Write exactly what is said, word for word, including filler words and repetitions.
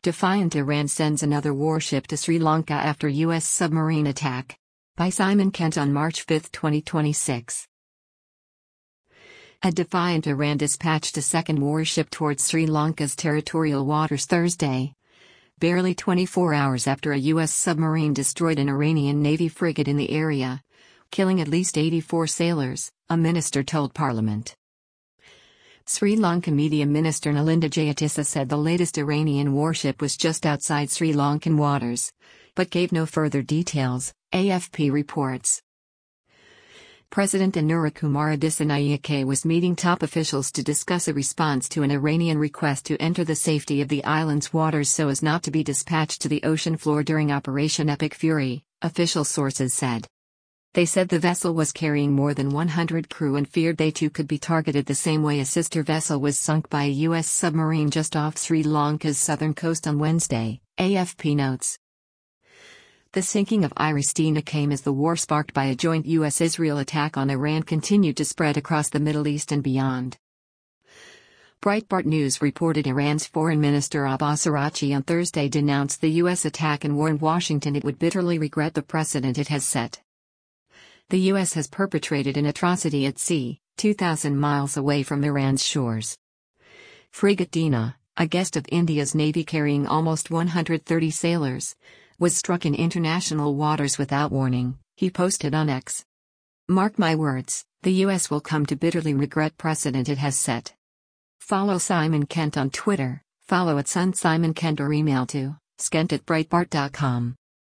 Defiant Iran sends another warship to Sri Lanka after U S submarine attack. By Simon Kent on March fifth, twenty twenty-six. A defiant Iran dispatched a second warship towards Sri Lanka's territorial waters Thursday, barely twenty-four hours after a U S submarine destroyed an Iranian Navy frigate in the area, killing at least eighty-four sailors, a minister told Parliament. Sri Lanka Media Minister Nalinda Jayatissa said the latest Iranian warship was just outside Sri Lankan waters, but gave no further details, A F P reports. President Anurukumara Dissanayake was meeting top officials to discuss a response to an Iranian request to enter the safety of the island's waters so as not to be dispatched to the ocean floor during Operation Epic Fury, official sources said. They said the vessel was carrying more than one hundred crew and feared they too could be targeted the same way a sister vessel was sunk by a U S submarine just off Sri Lanka's southern coast on Wednesday, A F P notes. The sinking of Iristina came as the war sparked by a joint U S Israel attack on Iran continued to spread across the Middle East and beyond. Breitbart News reported Iran's Foreign Minister Abbas Araghchi on Thursday denounced the U S attack and warned Washington it would bitterly regret the precedent it has set. The U S has perpetrated an atrocity at sea, two thousand miles away from Iran's shores. Frigate Dina, a guest of India's Navy carrying almost one hundred thirty sailors, was struck in international waters without warning, he posted on X. Mark my words, the U S will come to bitterly regret precedent it has set. Follow Simon Kent on Twitter, follow at Sun Simon Kent or email to skent at breitbart dot com.